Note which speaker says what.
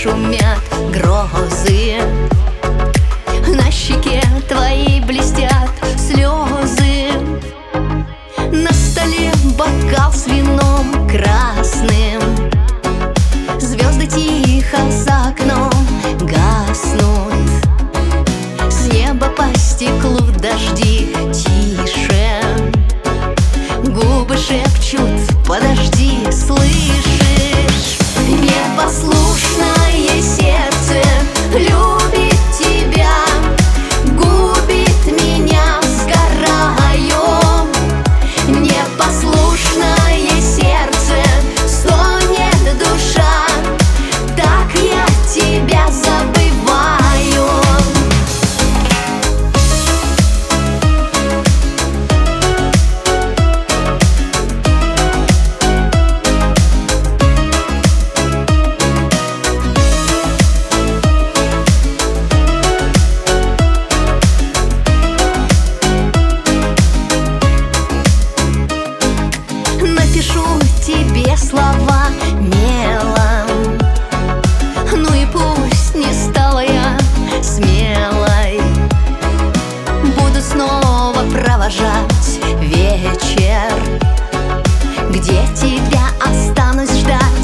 Speaker 1: шумят грозы, на щеке твоей блестят слезы, на столе бокал с вином красным, звезды тихо за окном гаснут, с неба по стеклу дожди тише, губы шепчут: подожди, слышишь? Непослушное сердце любит тебя, губит меня, сгораю. Непослушное сердце, стонет душа, так я тебя забываю. Напишу тебе слова мелом, ну и пусть не стала я смелой, буду снова провожать вечер, где тебя останусь ждать.